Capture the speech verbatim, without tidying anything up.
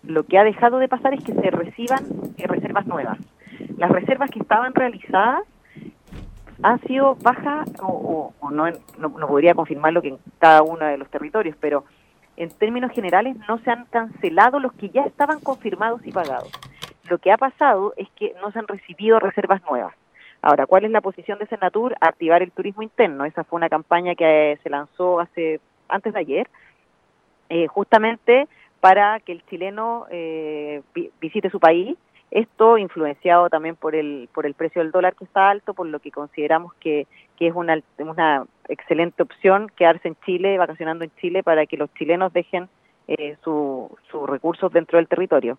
lo que ha dejado de pasar es que se reciban eh, reservas nuevas. Las reservas que estaban realizadas han sido bajas, o, o, o no, no, no podría confirmarlo que en cada uno de los territorios, pero en términos generales no se han cancelado los que ya estaban confirmados y pagados. Lo que ha pasado es que no se han recibido reservas nuevas. Ahora, ¿cuál es la posición de Senatur? Activar el turismo interno. Esa fue una campaña que eh, se lanzó hace antes de ayer, eh, justamente para que el chileno eh, vi, visite su país. Esto influenciado también por el por el precio del dólar, que está alto, por lo que consideramos que, que es una, una excelente opción quedarse en Chile, vacacionando en Chile, para que los chilenos dejen eh, su, sus recursos dentro del territorio.